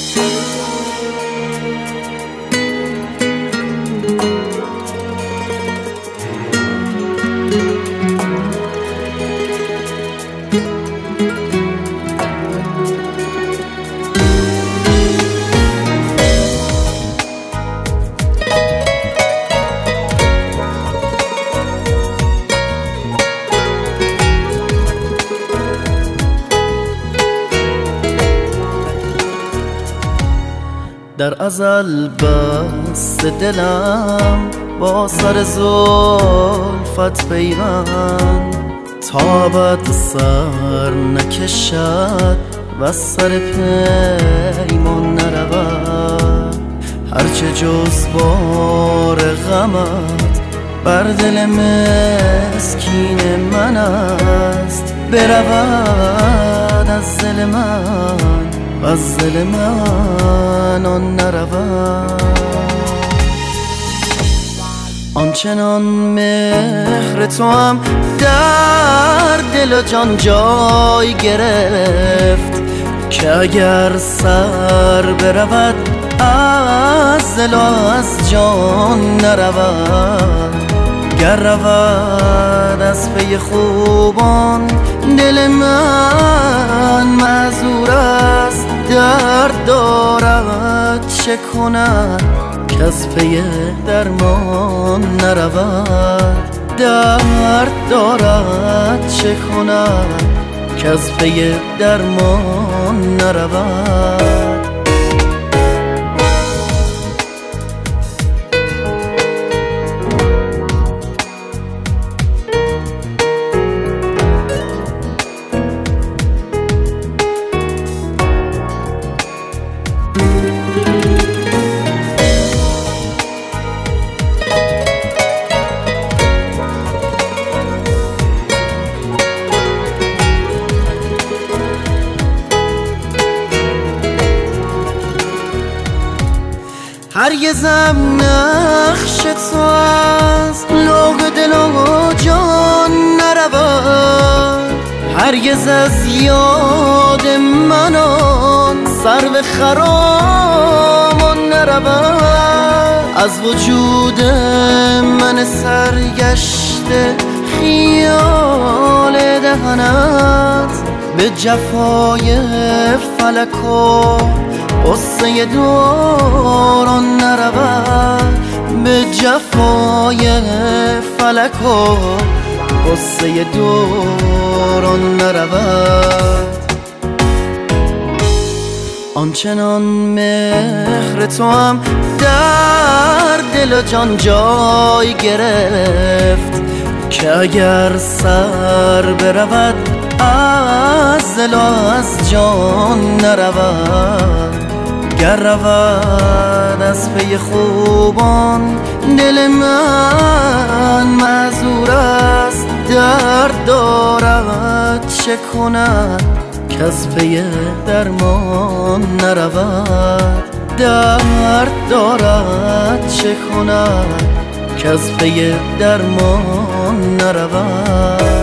در ازل بست دلم با سر زلفت پیوند، تا ابد سر نکشد و سر پیمان نرود. هرچه جز بار غمت بر دل مسکین من است، برود از دل من و از دل من آن نرود. آنچنان مهر تو هم در دل و جان جای گرفت، که اگر سر برود از دل و از جان نرود. گر رود از پی خوبان دل من معذور است، درد دارد چه کند که از پی درمان نرود. درد دارد چه کند که از پی درمان نرود. هرگزم نقش تو از لوح دل و جان نرود، هرگز از یاد من آن سرو خرامان نرود. از وجود من سرگشته خیال دهنت، به جفای فلک و قصه دوران نرود. به جفای فلک و قصه دوران نرود. آنچنان مهر تو هم در دل و جان جای گرفت، که اگر سر برود از دل و از جان نرود. گر رود از پی خوبان دل من معذور است، درد دارد چه کند که از پی درمان نرود. درد دارد چه کند که از پی درمان نرود.